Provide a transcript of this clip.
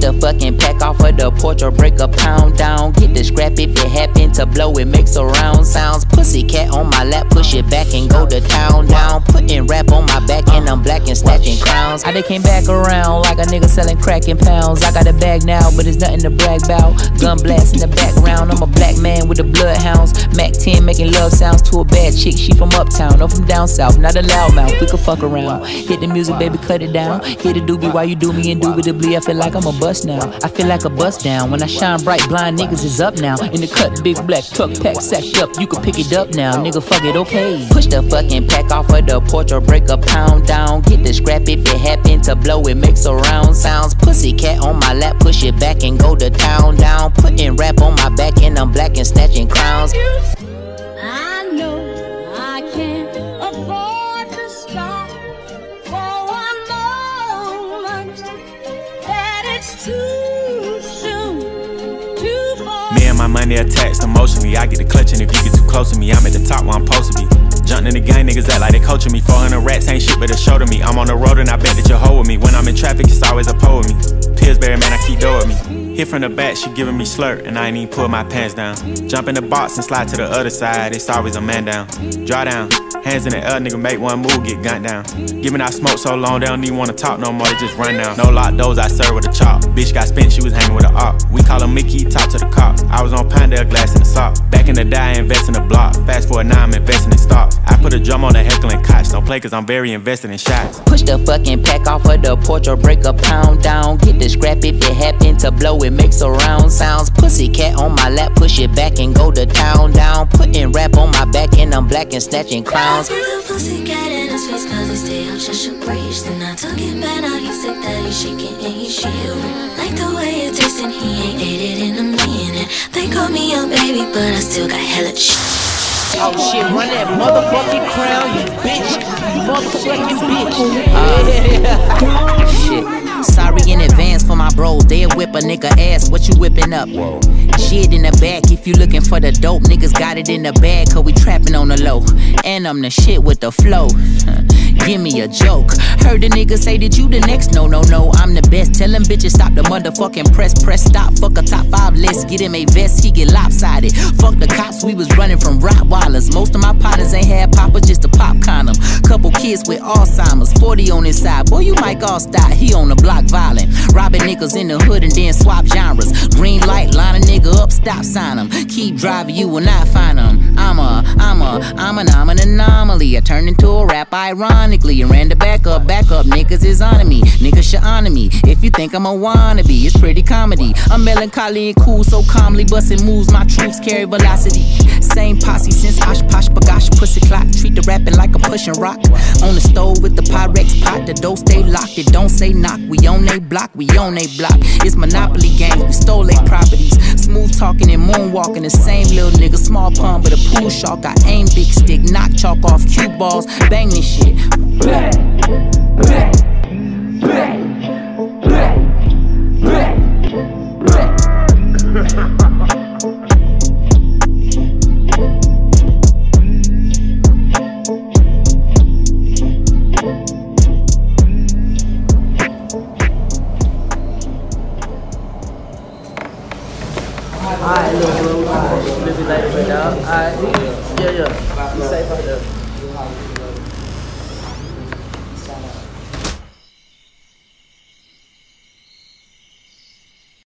the fucking pack off of the porch or break a pound down. Get the scrap if it happen to blow, it makes a round sounds. Pussycat on my lap, push it back and go to town down. Putting rap on my back and I'm black and snatching crowns. I done came back around like a nigga selling crack in pounds. I got a bag now, but it's nothing to brag about. Gun blast in the background, I'm a black man with the bloodhounds. Mac 10 making love sounds to a bad chick. She from uptown, or from down south, not a loudmouth. We could fuck around. Hit the music, baby, cut it down. Hit the doobie while you do me indubitably. I feel like I'm a bust now. I feel like a bust down. When I shine bright, blind niggas is up now. In the cut, big black truck pack sacked up. You can pick it up now, nigga, fuck it, okay. Push the fucking pack off of the porch or break a pound down. Get the scrap if it happen to blow, it makes a round sounds. Pussycat on my lap, push it back and go to town down. Putting rap on my back and I'm black and snatching crowns. I know I can't afford to stop for one moment. That it's too soon to fall. Me and my money attached emotionally. I get the clutching if you get too close to me. I'm at the top where I'm supposed to be. Jumping in the gang, niggas act like they coaching me. 400 rats ain't shit but a show to me. I'm on the road and I bet that you'll hold with me. When I'm in traffic, it's always a pole with me. Pillsbury, man, I keep dough with me. Hit from the back, she giving me slurp, and I ain't even pull my pants down. Jump in the box and slide to the other side, it's always a man down. Draw down, hands in the air, nigga make one move, get gunned down. Giving out smoke so long, they don't even wanna talk no more, they just run down. No lock doors, I serve with a chop. Bitch got spent, she was hanging with a op. We call him Mickey, talk to the cops. I was on Pinedale, glass in the sock. Back in the day, I invest in the block. Fast forward now, I'm investing in stocks. I put a drum on the heckling cots. Don't play cause I'm very invested in shots. Push the fucking pack off of the porch or break a pound down. Get the scrap if it happen to blow, it makes a round sounds. Pussycat on my lap, push it back and go to town down. Putting rap on my back and I'm black and snatching crowns. I put the pussycat in his face cause he stay up just a breeze. Then I took it back, now he's sick that he's shaking and he's shivering. Like the way it tastes and he ain't ate it in a minute. They call me a baby but I still got hella shit. Oh shit, run that motherfucking crown, you bitch. You motherfucking bitch. Shit. Sorry in advance for my bros, they'll whip a nigga ass, what you whipping up? Shit in the back, if you looking for the dope, niggas got it in the bag, cause we trapping on the low. And I'm the shit with the flow. Give me a joke. Heard the nigga say that you the next, no, I'm the best. Tell them bitches stop the motherfucking press stop. Fuck a top 5 list, get him a vest, he get lopsided. Fuck the cops, we was running from Rottweilers. Most of my partners ain't had papa, just to pop condom. Couple kids with Alzheimer's, 40 on his side. Boy, you Mike Allstott, he on the block violent. Robbing niggas in the hood and then swap genres. Green light, line a nigga up, stop sign him. Keep driving, you will not find him. I'm an anomaly. I turned into a rap ironically and ran the back up, niggas is on me. Niggas should honor me. If you think I'm a wannabe, it's pretty comedy. I'm melancholy and cool, so calmly busting moves. My troops carry velocity. Same posse since Osh Posh Bagosh Pussy Clock. Treat the rapping like a pushing rock. On the stove with the Pyrex pot, the door stay locked. It don't say knock. We on they block, we on they block. It's Monopoly games, we stole they properties. Smooth talking and moonwalking, the same little nigga. Small pond but a pool shark. I aim big stick, knock chalk off cue balls. Bang this shit. Alright, little bro. Alright, live it later, dog. Alright, yeah. Be safe out there.